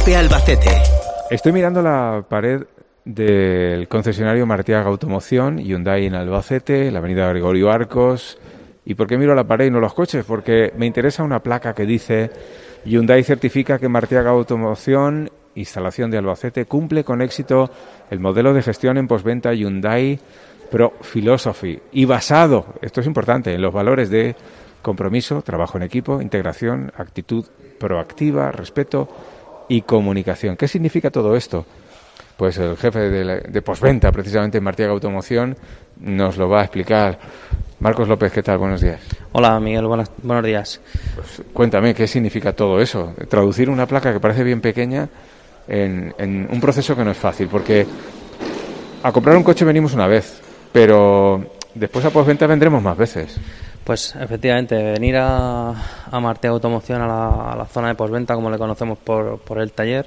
Cope Albacete. Estoy mirando la pared del concesionario Martiaga Automoción, Hyundai en Albacete, la avenida Gregorio Arcos. ¿Y por qué miro la pared y no los coches? Porque me interesa una placa que dice: Hyundai certifica que Martiaga Automoción, instalación de Albacete, cumple con éxito el modelo de gestión en postventa Hyundai Pro Philosophy y basado, esto es importante, en los valores de compromiso, trabajo en equipo, integración, actitud proactiva, respeto y comunicación. ¿Qué significa todo esto? Pues el jefe de postventa, precisamente en Martiaga Automoción, nos lo va a explicar. Marcos López, ¿qué tal? Buenos días. Hola, Miguel, buenos días. Pues cuéntame, ¿qué significa todo eso? Traducir una placa que parece bien pequeña en un proceso que no es fácil, porque a comprar un coche venimos una vez, pero después a postventa vendremos más veces. Pues efectivamente, venir a Martiaga Automoción, a la zona de postventa, como le conocemos por el taller,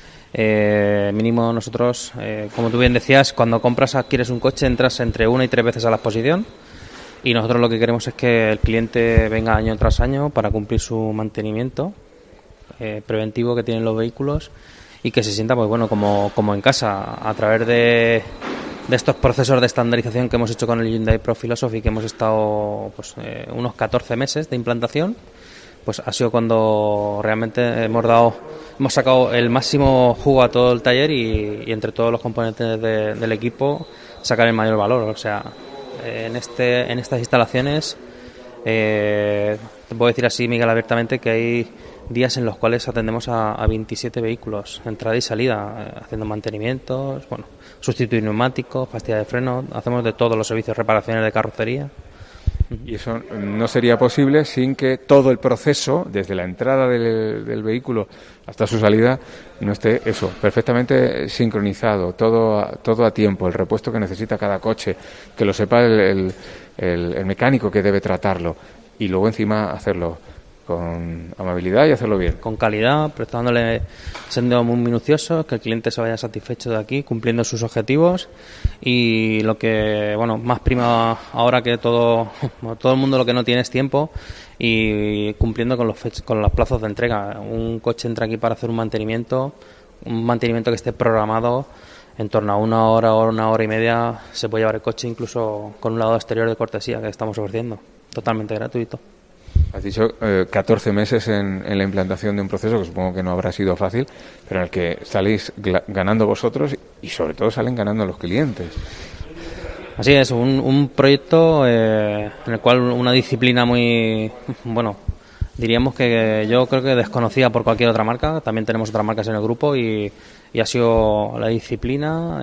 mínimo nosotros, como tú bien decías, cuando adquieres un coche, entras entre 1 y 3 veces a la exposición, y nosotros lo que queremos es que el cliente venga año tras año para cumplir su mantenimiento preventivo que tienen los vehículos y que se sienta pues bueno como en casa, a través de estos procesos de estandarización que hemos hecho con el Hyundai Pro Philosophy, que hemos estado unos 14 meses de implantación. Pues ha sido cuando realmente hemos sacado el máximo jugo a todo el taller y entre todos los componentes del equipo sacar el mayor valor. O sea, en estas instalaciones te puedo decir así, Miguel, abiertamente, que hay días en los cuales atendemos a 27 vehículos, entrada y salida, haciendo mantenimientos, sustituir neumáticos, pastillas de freno, hacemos de todos los servicios, reparaciones de carrocería. Y eso no sería posible sin que todo el proceso, desde la entrada del vehículo hasta su salida, no esté perfectamente sincronizado, todo a tiempo, el repuesto que necesita cada coche, que lo sepa el mecánico que debe tratarlo, y luego encima hacerlo con amabilidad y hacerlo bien. Con calidad, siendo muy minuciosos, que el cliente se vaya satisfecho de aquí, cumpliendo sus objetivos, y lo que más prima ahora que todo el mundo, lo que no tiene es tiempo, y cumpliendo con los plazos de entrega. Un coche entra aquí para hacer un mantenimiento que esté programado en torno a 1 hora o 1 hora y media. Se puede llevar el coche incluso con un lavado exterior de cortesía que estamos ofreciendo, totalmente gratuito. Has dicho 14 meses en la implantación de un proceso que supongo que no habrá sido fácil, pero en el que saléis ganando vosotros y sobre todo salen ganando los clientes. Así es, un proyecto en el cual una disciplina muy, diríamos que yo creo que desconocida por cualquier otra marca. También tenemos otras marcas en el grupo y ha sido la disciplina,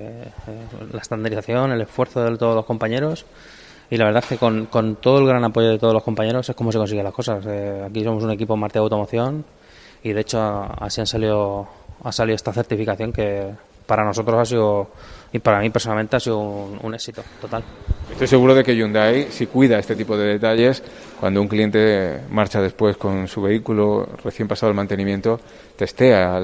la estandarización, el esfuerzo de todos los compañeros. Y la verdad es que con todo el gran apoyo de todos los compañeros es como se consiguen las cosas. Aquí somos un equipo Martiaga Automoción y de hecho así ha salido esta certificación, que para nosotros ha sido, y para mí personalmente ha sido un éxito total. Estoy seguro de que Hyundai, si cuida este tipo de detalles, cuando un cliente marcha después con su vehículo recién pasado el mantenimiento, testea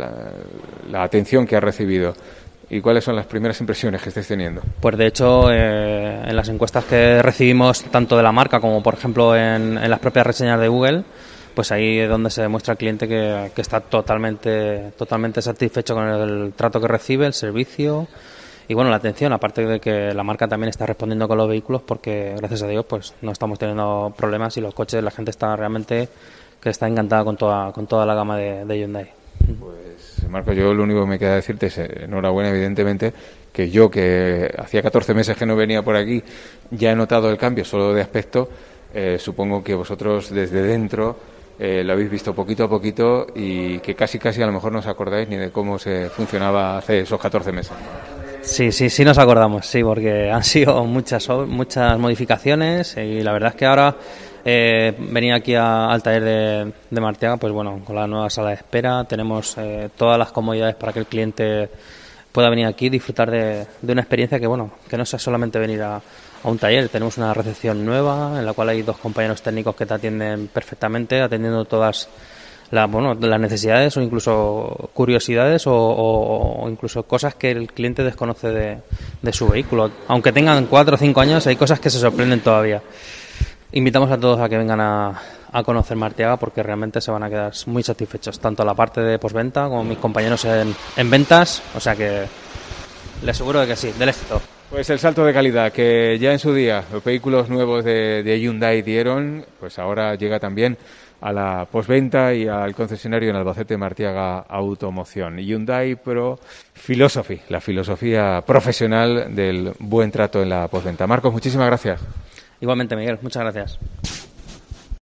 la atención que ha recibido. ¿Y cuáles son las primeras impresiones que estáis teniendo? Pues de hecho, en las encuestas que recibimos, tanto de la marca como por ejemplo en las propias reseñas de Google, pues ahí es donde se demuestra al cliente que está totalmente satisfecho con el trato que recibe, el servicio y la atención, aparte de que la marca también está respondiendo con los vehículos, porque gracias a Dios pues no estamos teniendo problemas y los coches, la gente está encantada con toda la gama de Hyundai. Pues Marco, yo lo único que me queda decirte es enhorabuena, evidentemente, que yo, que hacía 14 meses que no venía por aquí, ya he notado el cambio solo de aspecto. Supongo que vosotros desde dentro lo habéis visto poquito a poquito y que casi a lo mejor no os acordáis ni de cómo se funcionaba hace esos 14 meses. Sí nos acordamos, sí, porque han sido muchas modificaciones y la verdad es que ahora venir aquí al taller de Martiaga, pues con la nueva sala de espera tenemos todas las comodidades para que el cliente pueda venir aquí y disfrutar de una experiencia que no sea solamente venir a un taller. Tenemos una recepción nueva en la cual hay 2 compañeros técnicos que te atienden perfectamente, atendiendo todas las necesidades o incluso curiosidades o incluso cosas que el cliente desconoce de su vehículo. Aunque tengan 4 o 5 años, hay cosas que se sorprenden todavía. Invitamos a todos a que vengan a conocer Martiaga, porque realmente se van a quedar muy satisfechos, tanto la parte de postventa como mis compañeros en ventas, o sea que les aseguro de que sí, del éxito. Pues el salto de calidad que ya en su día los vehículos nuevos de Hyundai dieron, pues ahora llega también a la postventa y al concesionario en Albacete Martiaga Automoción. Hyundai Pro Philosophy, la filosofía profesional del buen trato en la postventa. Marcos, muchísimas gracias. Igualmente, Miguel, muchas gracias.